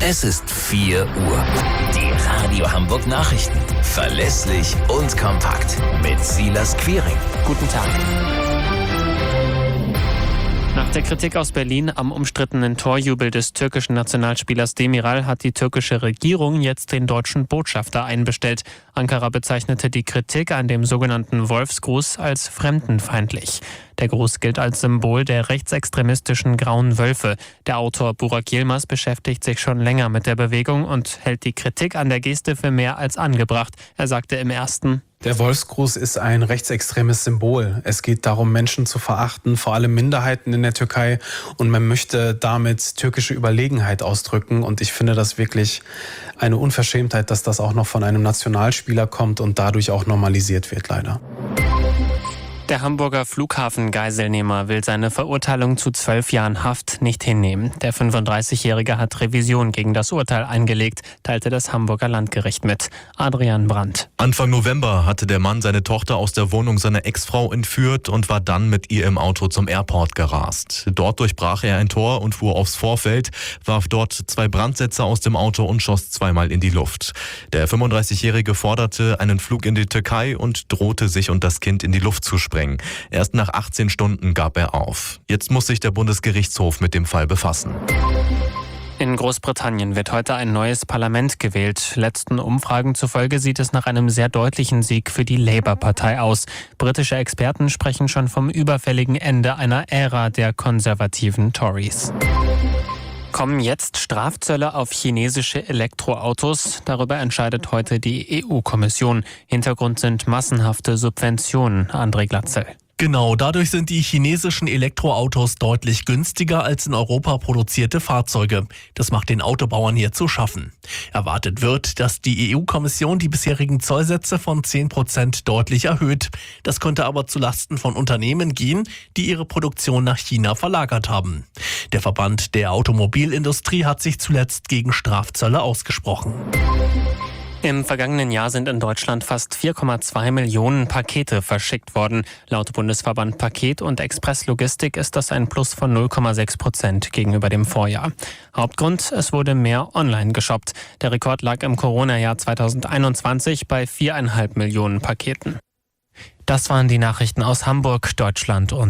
Es ist 4 Uhr. Die Radio Hamburg Nachrichten. Verlässlich und kompakt. Mit Silas Quiring. Guten Tag. Nach der Kritik aus Berlin am umstrittenen Torjubel des türkischen Nationalspielers Demiral hat die türkische Regierung jetzt den deutschen Botschafter einbestellt. Ankara bezeichnete die Kritik an dem sogenannten Wolfsgruß als fremdenfeindlich. Der Gruß gilt als Symbol der rechtsextremistischen Grauen Wölfe. Der Autor Burak Yilmaz beschäftigt sich schon länger mit der Bewegung und hält die Kritik an der Geste für mehr als angebracht. Er sagte im ersten: Der Wolfsgruß ist ein rechtsextremes Symbol. Es geht darum, Menschen zu verachten, vor allem Minderheiten in der Türkei. Und man möchte damit türkische Überlegenheit ausdrücken. Und ich finde das wirklich eine Unverschämtheit, dass das auch noch von einem Nationalspieler kommt und dadurch auch normalisiert wird, leider. Der Hamburger Flughafengeiselnehmer will seine Verurteilung zu 12 Jahren Haft nicht hinnehmen. Der 35-Jährige hat Revision gegen das Urteil eingelegt, teilte das Hamburger Landgericht mit. Adrian Brandt. Anfang November hatte der Mann seine Tochter aus der Wohnung seiner Ex-Frau entführt und war dann mit ihr im Auto zum Airport gerast. Dort durchbrach er ein Tor und fuhr aufs Vorfeld, warf dort 2 Brandsätze aus dem Auto und schoss 2-mal in die Luft. Der 35-Jährige forderte einen Flug in die Türkei und drohte, sich und das Kind in die Luft zu sprengen. Erst nach 18 Stunden gab er auf. Jetzt muss sich der Bundesgerichtshof mit dem Fall befassen. In Großbritannien wird heute ein neues Parlament gewählt. Letzten Umfragen zufolge sieht es nach einem sehr deutlichen Sieg für die Labour-Partei aus. Britische Experten sprechen schon vom überfälligen Ende einer Ära der konservativen Tories. Kommen jetzt Strafzölle auf chinesische Elektroautos? Darüber entscheidet heute die EU-Kommission. Hintergrund sind massenhafte Subventionen. André Glatzel. Genau, dadurch sind die chinesischen Elektroautos deutlich günstiger als in Europa produzierte Fahrzeuge. Das macht den Autobauern hier zu schaffen. Erwartet wird, dass die EU-Kommission die bisherigen Zollsätze von 10% deutlich erhöht. Das könnte aber zulasten von Unternehmen gehen, die ihre Produktion nach China verlagert haben. Der Verband der Automobilindustrie hat sich zuletzt gegen Strafzölle ausgesprochen. Im vergangenen Jahr sind in Deutschland fast 4,2 Millionen Pakete verschickt worden. Laut Bundesverband Paket- und Expresslogistik ist das ein Plus von 0,6% gegenüber dem Vorjahr. Hauptgrund: es wurde mehr online geshoppt. Der Rekord lag im Corona-Jahr 2021 bei 4,5 Millionen Paketen. Das waren die Nachrichten aus Hamburg, Deutschland und